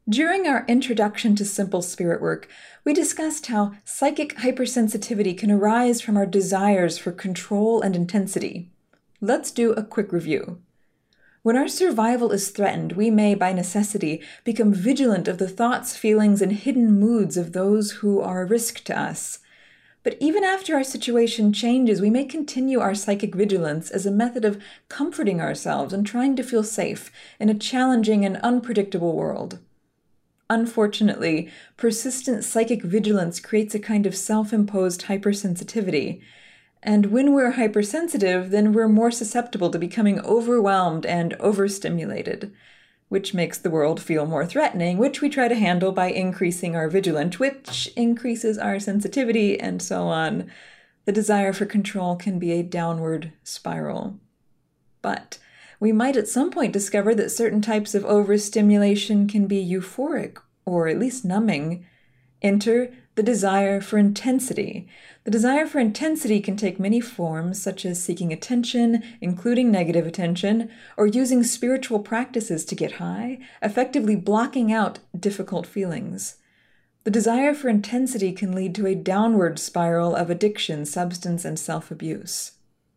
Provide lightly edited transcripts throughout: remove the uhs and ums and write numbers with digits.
During our introduction to simple spirit work, we discussed how psychic hypersensitivity can arise from our desires for control and intensity. Let's do a quick review. When our survival is threatened, we may, by necessity, become vigilant of the thoughts, feelings, and hidden moods of those who are a risk to us. But even after our situation changes, we may continue our psychic vigilance as a method of comforting ourselves and trying to feel safe in a challenging and unpredictable world. Unfortunately, persistent psychic vigilance creates a kind of self-imposed hypersensitivity. And when we're hypersensitive, then we're more susceptible to becoming overwhelmed and overstimulated, which makes the world feel more threatening, which we try to handle by increasing our vigilance, which increases our sensitivity, and so on. The desire for control can be a downward spiral. But we might at some point discover that certain types of overstimulation can be euphoric, or at least numbing. Enter the desire for intensity. The desire for intensity can take many forms, such as seeking attention, including negative attention, or using spiritual practices to get high, effectively blocking out difficult feelings. The desire for intensity can lead to a downward spiral of addiction, substance, and self-abuse.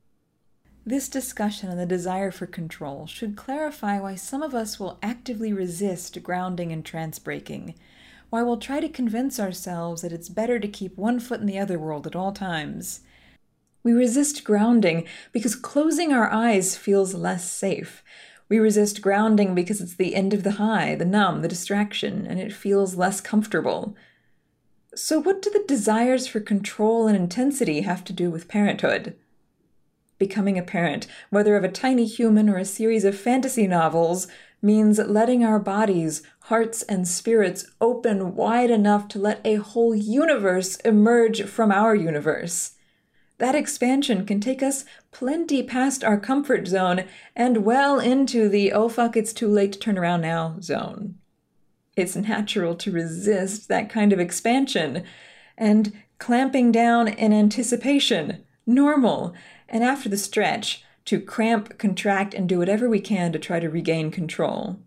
This discussion on the desire for control should clarify why some of us will actively resist grounding and trance breaking, why we'll try to convince ourselves that it's better to keep one foot in the other world at all times. We resist grounding because closing our eyes feels less safe. We resist grounding because it's the end of the high, the numb, the distraction, and it feels less comfortable. So what do the desires for control and intensity have to do with parenthood? Becoming a parent, whether of a tiny human or a series of fantasy novels, means letting our bodies, hearts, and spirits open wide enough to let a whole universe emerge from our universe. That expansion can take us plenty past our comfort zone and well into the "oh fuck, it's too late to turn around now" zone. It's natural to resist that kind of expansion, and clamping down in anticipation, normal. And after the stretch, to cramp, contract, and do whatever we can to try to regain control.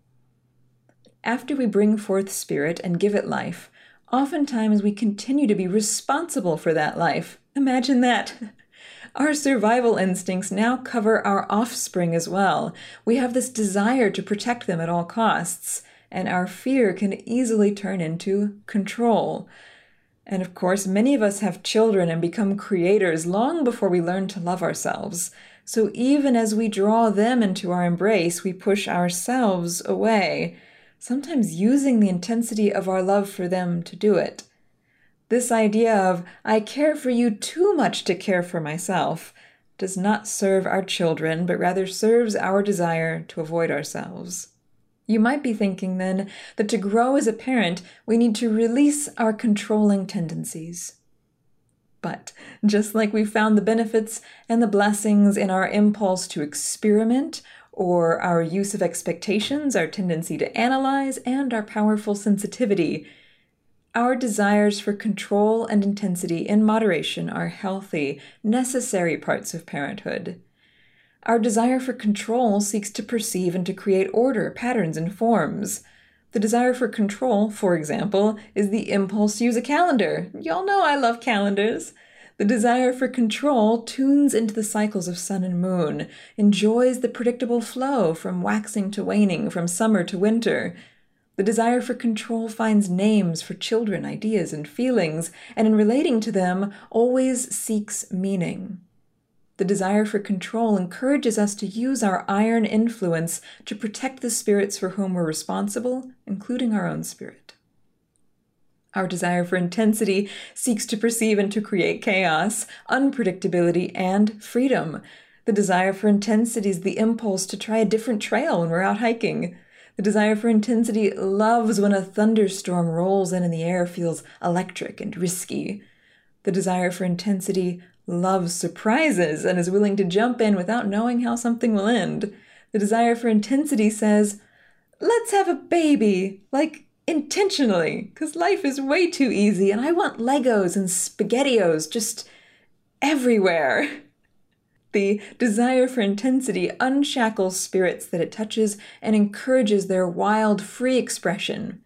After we bring forth spirit and give it life, oftentimes we continue to be responsible for that life. Imagine that. Our survival instincts now cover our offspring as well. We have this desire to protect them at all costs, and our fear can easily turn into control. And of course, many of us have children and become creators long before we learn to love ourselves. So even as we draw them into our embrace, we push ourselves away, sometimes using the intensity of our love for them to do it. This idea of, I care for you too much to care for myself, does not serve our children, but rather serves our desire to avoid ourselves. You might be thinking then that to grow as a parent, we need to release our controlling tendencies. But just like we found the benefits and the blessings in our impulse to experiment, or our use of expectations, our tendency to analyze, and our powerful sensitivity, our desires for control and intensity in moderation are healthy, necessary parts of parenthood. Our desire for control seeks to perceive and to create order, patterns, and forms. The desire for control, for example, is the impulse to use a calendar. Y'all know I love calendars. The desire for control tunes into the cycles of sun and moon, enjoys the predictable flow from waxing to waning, from summer to winter. The desire for control finds names for children, ideas, and feelings, and in relating to them, always seeks meaning. The desire for control encourages us to use our iron influence to protect the spirits for whom we're responsible, including our own spirit. Our desire for intensity seeks to perceive and to create chaos, unpredictability, and freedom. The desire for intensity is the impulse to try a different trail when we're out hiking. The desire for intensity loves when a thunderstorm rolls in and the air feels electric and risky. The desire for intensity loves surprises and is willing to jump in without knowing how something will end. The desire for intensity says, let's have a baby, like intentionally, because life is way too easy and I want Legos and SpaghettiOs just everywhere. The desire for intensity unshackles spirits that it touches and encourages their wild, free expression.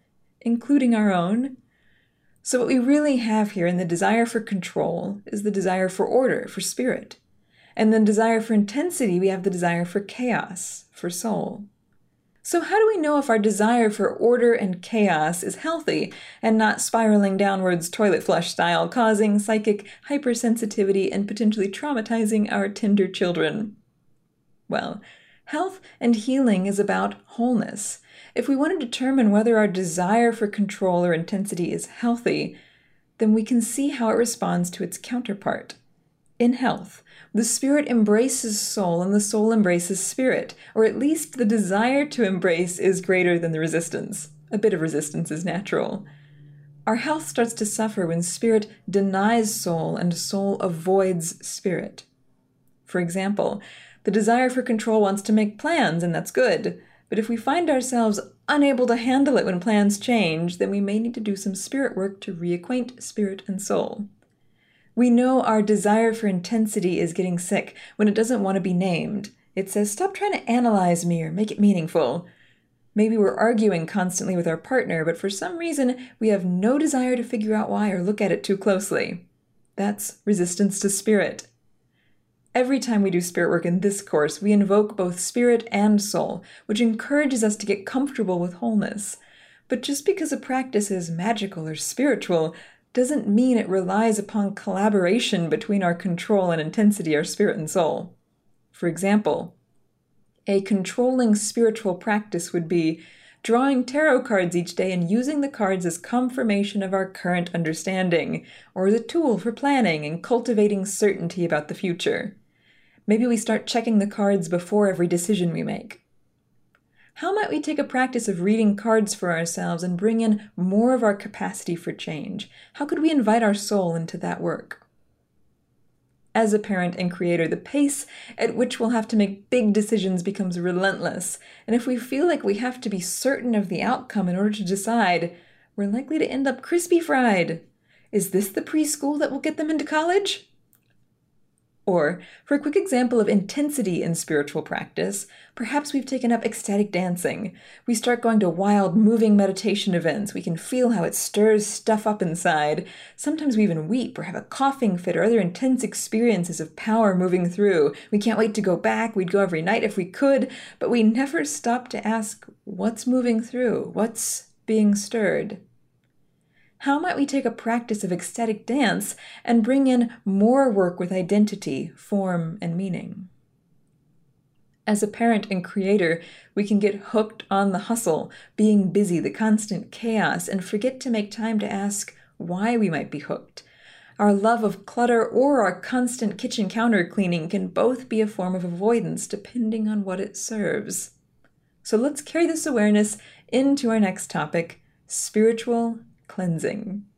including our own. So what we really have here in the desire for control is the desire for order, for spirit. And then desire for intensity, we have the desire for chaos, for soul. So how do we know if our desire for order and chaos is healthy and not spiraling downwards toilet flush style, causing psychic hypersensitivity and potentially traumatizing our tender children? Well, health and healing is about wholeness. If we want to determine whether our desire for control or intensity is healthy, then we can see how it responds to its counterpart. In health, the spirit embraces soul and the soul embraces spirit, or at least the desire to embrace is greater than the resistance. A bit of resistance is natural. Our health starts to suffer when spirit denies soul and soul avoids spirit. For example, the desire for control wants to make plans, and that's good. But if we find ourselves unable to handle it when plans change, then we may need to do some spirit work to reacquaint spirit and soul. We know our desire for intensity is getting sick when it doesn't want to be named. It says, stop trying to analyze me or make it meaningful. Maybe we're arguing constantly with our partner, but for some reason we have no desire to figure out why or look at it too closely. That's resistance to spirit. Every time we do spirit work in this course, we invoke both spirit and soul, which encourages us to get comfortable with wholeness. But just because a practice is magical or spiritual doesn't mean it relies upon collaboration between our control and intensity, our spirit and soul. For example, a controlling spiritual practice would be drawing tarot cards each day and using the cards as confirmation of our current understanding, or as a tool for planning and cultivating certainty about the future. Maybe we start checking the cards before every decision we make. How might we take a practice of reading cards for ourselves and bring in more of our capacity for change? How could we invite our soul into that work? As a parent and creator, the pace at which we'll have to make big decisions becomes relentless, and if we feel like we have to be certain of the outcome in order to decide, we're likely to end up crispy fried. Is this the preschool that will get them into college? Or, for a quick example of intensity in spiritual practice, perhaps we've taken up ecstatic dancing. We start going to wild, moving meditation events. We can feel how it stirs stuff up inside. Sometimes we even weep or have a coughing fit or other intense experiences of power moving through. We can't wait to go back. We'd go every night if we could, but we never stop to ask, what's moving through? What's being stirred? How might we take a practice of ecstatic dance and bring in more work with identity, form, and meaning? As a parent and creator, we can get hooked on the hustle, being busy, the constant chaos, and forget to make time to ask why we might be hooked. Our love of clutter or our constant kitchen counter cleaning can both be a form of avoidance depending on what it serves. So let's carry this awareness into our next topic, spiritual cleansing.